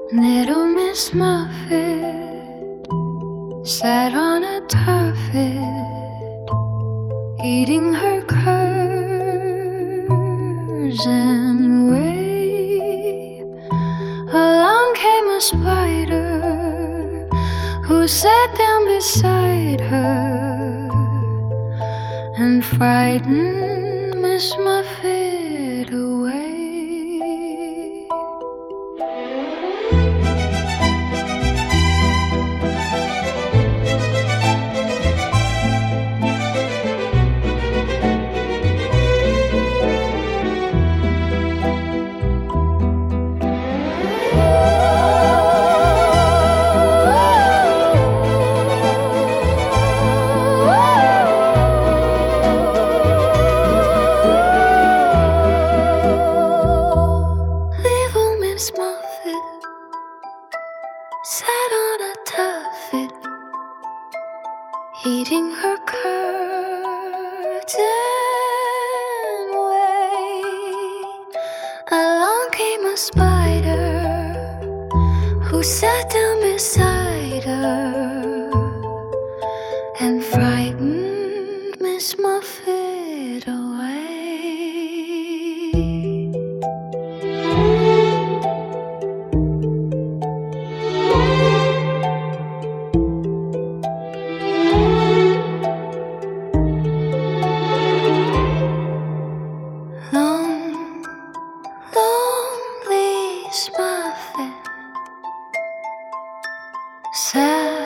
Little Miss Muffet sat on a tuffet, eating her curds and whey. Along came a spider who sat down beside her and frightened Miss Muffet away. Miss Muffet sat on a tuffet, eating her curds and whey. Along came a spider who sat down beside her and frightened Miss Muffet away. Lonely Muffet sat